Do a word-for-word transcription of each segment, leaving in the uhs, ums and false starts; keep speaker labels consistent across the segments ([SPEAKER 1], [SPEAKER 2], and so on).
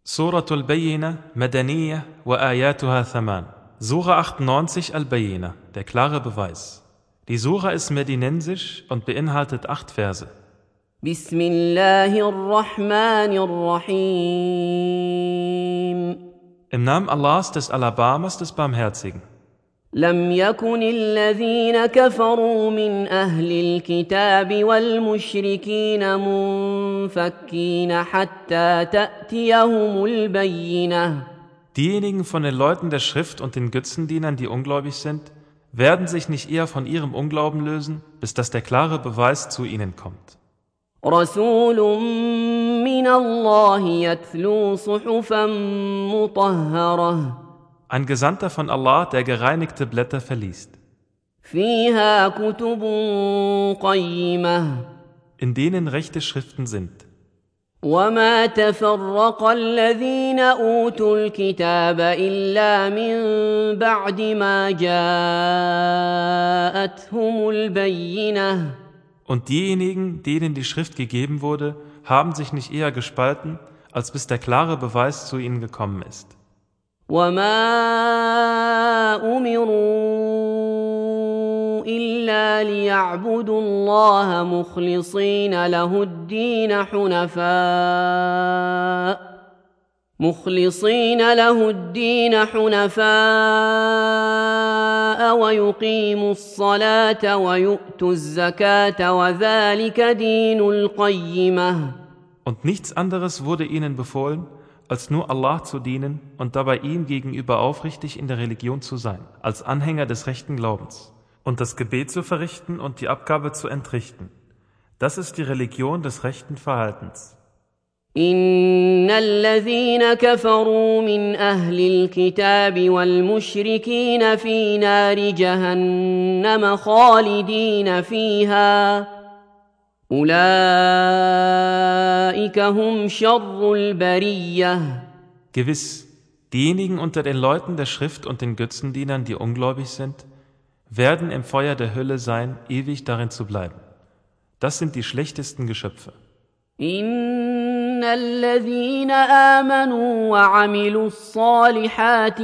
[SPEAKER 1] Suratul Bayyina, Madaniyya wa ayatuha thaman. Sura achtundneunzig Al-Bayyina, der klare Beweis. Die Sura ist medinensisch und beinhaltet acht Verse.
[SPEAKER 2] Bismillahirrahmanirrahim.
[SPEAKER 1] Im Namen Allahs, des Alabamas, des Barmherzigen.
[SPEAKER 2] لم يكن الذين كفروا من أهل الكتاب والمشركين منفكين حتى تأتيهم البينة.
[SPEAKER 1] Diejenigen von den Leuten der Schrift und den Götzendienern, die ungläubig sind, werden sich nicht eher von ihrem Unglauben lösen, bis dass der klare Beweis zu ihnen kommt.
[SPEAKER 2] رسول من الله يتلو صحفا مطهرة.
[SPEAKER 1] Ein Gesandter von Allah, der gereinigte Blätter verliest,
[SPEAKER 2] فيها كتب قيمة.
[SPEAKER 1] in denen rechte Schriften sind.
[SPEAKER 2] وما تفرق الذين أوتوا الكتاب إلا من بعد ما جاءتهم البينة.
[SPEAKER 1] Und diejenigen, denen die Schrift gegeben wurde, haben sich nicht eher gespalten, als bis der klare Beweis zu ihnen gekommen ist.
[SPEAKER 2] وما أمروا إلا ليعبدوا الله مخلصين له الدين حنفاء مخلصين له الدين حنفاء ويقيموا الصلاة ويؤتوا الزكاة وذلك دين القيمة.
[SPEAKER 1] Und nichts anderes wurde ihnen befohlen, als nur Allah zu dienen und dabei ihm gegenüber aufrichtig in der Religion zu sein, als Anhänger des rechten Glaubens, und das Gebet zu verrichten und die Abgabe zu entrichten. Das ist die Religion des rechten Verhaltens.
[SPEAKER 2] إن الذين كفروا من أهل الكتاب والمشركين في نار جهنم خالدين فيها أولئك هم شر البرية.
[SPEAKER 1] Gewiss, diejenigen unter den Leuten der Schrift und den Götzendienern, die ungläubig sind, werden im Feuer der Hölle sein, ewig darin zu bleiben. Das sind die schlechtesten Geschöpfe.
[SPEAKER 2] إن الذين آمنوا وعملوا الصالحات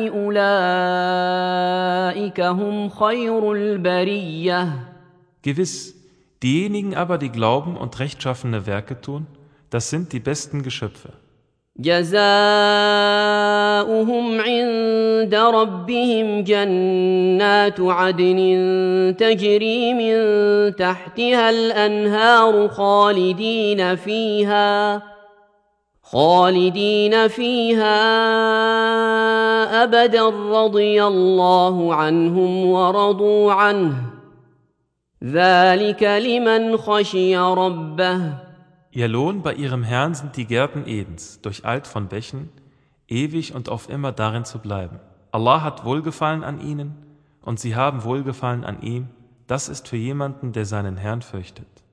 [SPEAKER 2] أولئك هم خير البرية.
[SPEAKER 1] Gewiss, diejenigen aber, die glauben und rechtschaffene Werke tun, das sind die besten Geschöpfe.
[SPEAKER 2] جزاؤهم عند ربهم جنات عدن تجري من تحتها الأنهار خالدين فيها خالدين فيها أبدا رضي الله عنهم ورضوا عنه ذلك لمن خشي ربه.
[SPEAKER 1] Ihr Lohn bei ihrem Herrn sind die Gärten Edens, durcheilt von Bächen, ewig und auf immer darin zu bleiben. Allah hat Wohlgefallen an ihnen und sie haben Wohlgefallen an ihm. Das ist für jemanden, der seinen Herrn fürchtet.